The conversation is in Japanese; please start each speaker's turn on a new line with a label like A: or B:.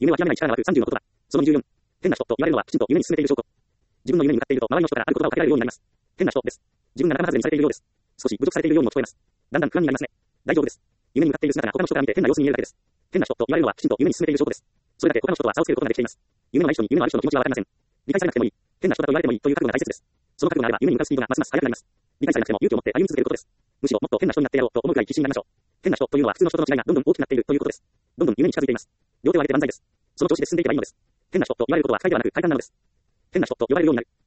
A: 夢は極めない力が湧く30の言葉。その24。変な人と言われるのはきちんと夢に進めている証拠。自分の夢に向かっていると周りの人からある言葉をかけられるようになります。変な人です。自分が仲間外れにされているようです。少し侮辱されているようにも聞こえます。だんだん不安になりますね。大丈夫です。夢に向かっている姿が他の人から見て変な様子に見えるだけです。変な人と言われるのはきちんと夢に進めている証拠です。それだけ他の人とは差をつけることができています。夢のない人に夢のある人の気持ちはわかりません。理解されなくてもいい。変な人だと言われてもいいという覚悟が大切です。その覚悟があれば夢に向かうスピードがますます速くなります。理解されなくても勇気を持って歩み続けることです。むしろもっと変な人になってやろうと思うくらい必死になりましょう。変な人というのは普通の人との違いがどんどん大きくなっているということです。どんどん夢に近づいています。両手を上げて万歳です。その調子で進んでいけばいいのです。変な人と言われることは不快ではなく快感なのです。変な人と呼ばれるようになる。